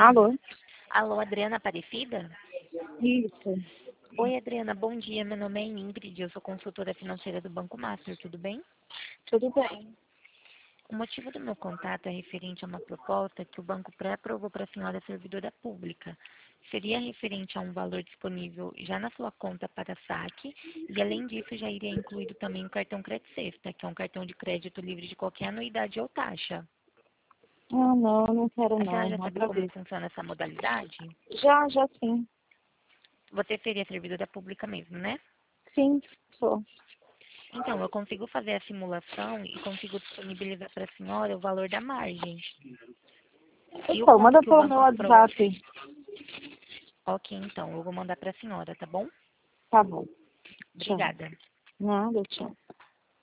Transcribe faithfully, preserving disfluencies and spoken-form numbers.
Alô? Alô, Adriana Aparecida? Isso. Oi, Adriana, bom dia. Meu nome é Ingrid, eu sou consultora financeira do Banco Master, tudo bem? Tudo bem. O motivo do meu contato é referente a uma proposta que o banco pré-aprovou para a senhora servidora pública. Seria referente a um valor disponível já na sua conta para saque e, além disso, já iria incluído também o cartão Crédito Sexta, que é um cartão de crédito livre de qualquer anuidade ou taxa. Ah, não, não quero A senhora não. já sabe como Agradeço. funciona essa modalidade? Já, já sim. Você seria servidora pública mesmo, né? Sim, sou. Então, eu consigo fazer a simulação e consigo disponibilizar para a senhora o valor da margem. E o Então, ponto manda que o pelo meu banco aprova... WhatsApp. Ok, então, eu vou mandar para a senhora, tá bom? Tá bom. Tchau. Obrigada. Nada, tchau.